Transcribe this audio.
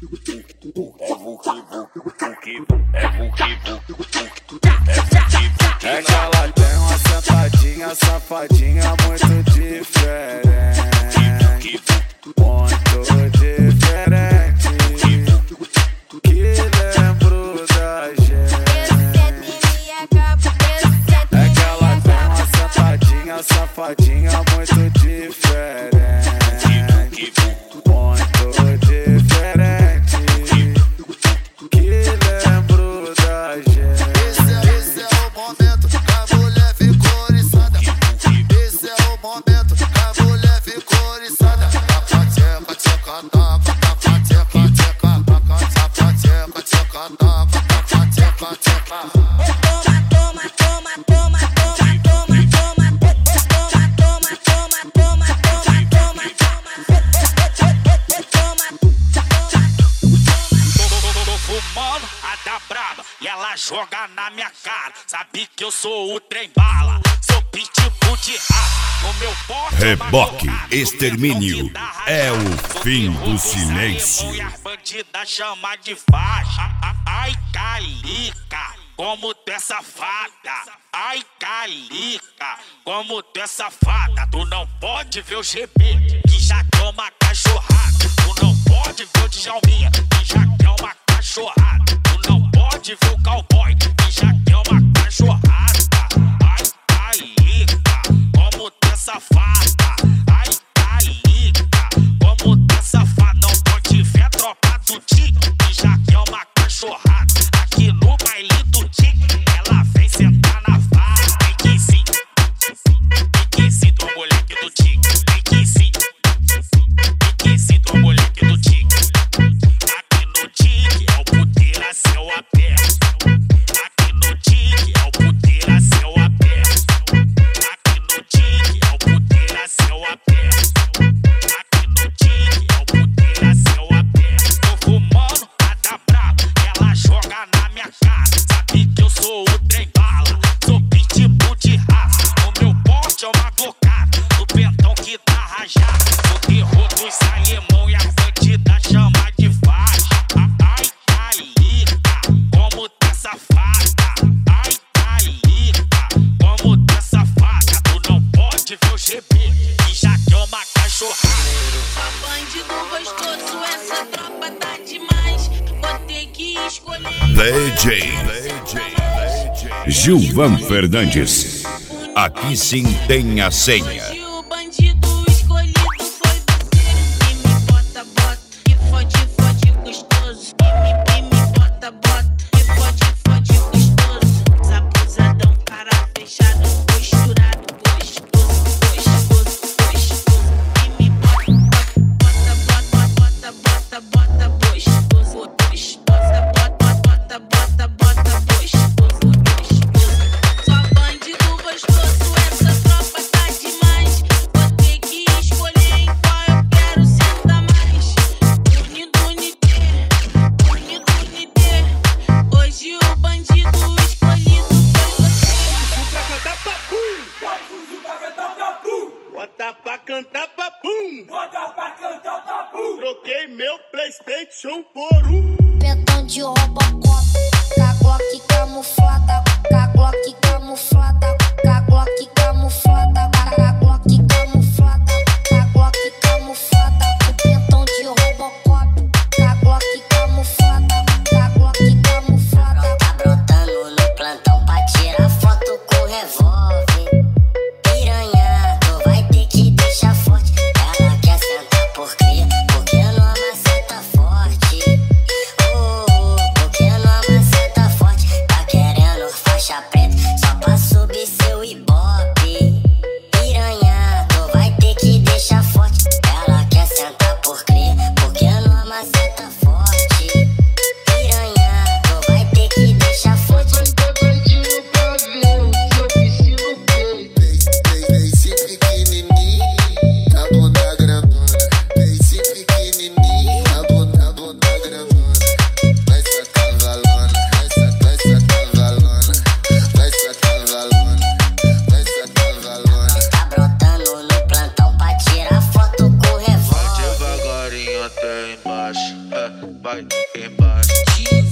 É que ela tem uma sentadinha, safadinha muito diferente. Muito diferente, que lembro da gente. É que ela tem uma sentadinha, safadinha muito diferente. Muito diferente, que lembro da gente. Esse é o momento que a mulher ficou oriçada. Esse é o momento que a mulher ficou oriçada. Tapa, tcheca, tapa, tapa, tcheca, tcheca, tapa, tcheca, tcheca, tapa, tapa, tcheca, tcheca. E ela joga na minha cara, sabe que eu sou o trem bala, sou pitbull de raça, no meu porte Reboque, extermínio, é o fim do silêncio. E as bandidas chama de faixa. Ai, calica, como tu é safada. Ai, calica, como tu é safada. Tu não pode ver o GB, que já quer uma cachorrada. Tu não pode ver o Djalminha, que já quer uma cachorrada. Tu não pode ver o cowboy, que já quer uma cachorrada. Ai, calica, como tu é safada. Ai, calica, como tu é safada. Não pode ver a tropa do tique, que já quer uma cachorrada. Aqui no baile do tique, ela vem sentar na vara. Tem que sim, do moleque do tique. Tem que sim, do moleque do tique. Aqui no tique é o puteiro a céu aberto. Aqui no tique é o puteiro a céu aberto. Aqui no tique é o puteiro a céu aberto. Aqui no tique é o puteiro a céu aberto. Tô fumando, tá brava, ela joga na minha cara. Sabe que eu sou o trem bala, sou pitbull de raça. O meu porte é uma glocada, no pentão que dá rajada. Sou terror dos alemão e as bandidas chama de faixa. Ai, calica, como tu é safada. Ai, calica, como tu é safada. Tu não pode ver o GB, que já quer uma cachorrada. Bandido gostoso, essa tropa tá demais. Vou ter que escolher. DJ Gilvan Fernandes, aqui sim tem a senha. Hoje o bandido escolhido foi você. E me bota, bota, e fode, gostoso. E me bota, bota, e fode, gostoso. Abusadão, cara fechado, costurado, gostoso, gostoso. E me bota, bota, gostoso. Bota, gostoso, gostoso. Só bandido gostoso, essa tropa tá demais. Vou ter que escolher em qual eu quero sentar mais. Unidunité. Hoje o bandido escolhido foi você. Bota pra cantar papum. Troquei meu PlayStation por Pentão de Robocop, Glock camuflada, Glock camuflada, Glock camuflada, Glock camuflada, Glock camuflada. O pentão de Robocop, Glock camuflada, Glock camuflada. Tá brotando no plantão pra tirar foto com revólver. Piranha, tu vai ter que deixar forte. Ela quer sentar por cria, porque não amaceta forte. Porque não amaceta forte. Tá querendo faixa preta só pra subir seu ibope. Piranha. embaixo, vai embaixo.